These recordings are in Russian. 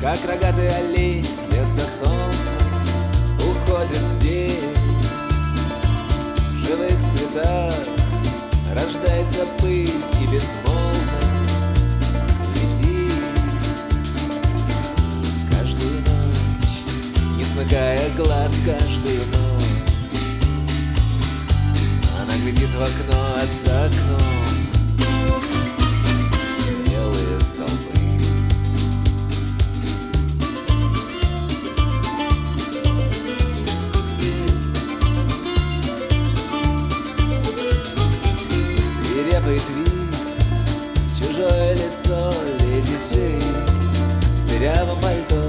Как рогатый олень вслед за солнцем уходит день. В живых цветах рождается пыль и безмолвно летит каждую ночь, не смыкая глаз каждую ночь. Она глядит в окно, а за окном белые столбы. Свирепый твист, чужое лицо леди Джейн в дырявом пальто.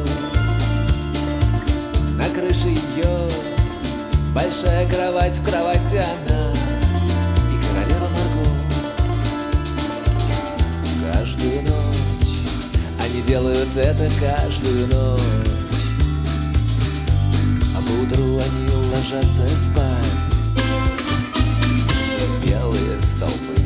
На крыше ее большая кровать, в кровати она и королева Марго. Каждую ночь они делают это, каждую ночь, а поутру они ложатся спать в белые столбы.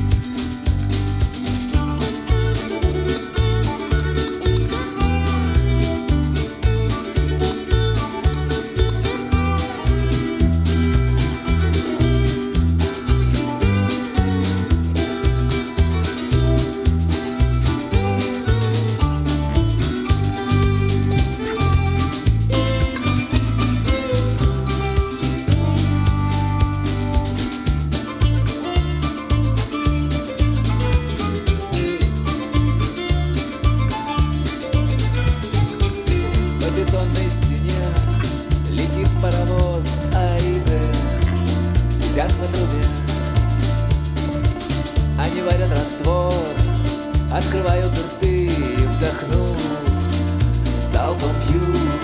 По бетонной стене летит паровоз А и Б, сидят на трубе. Они варят раствор, открывают рты и, вдохнув, залпом пьют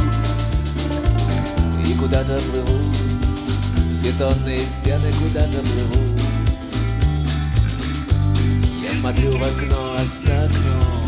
и куда-то плывут. Бетонные стены куда-то плывут. Я смотрю в окно, а за окном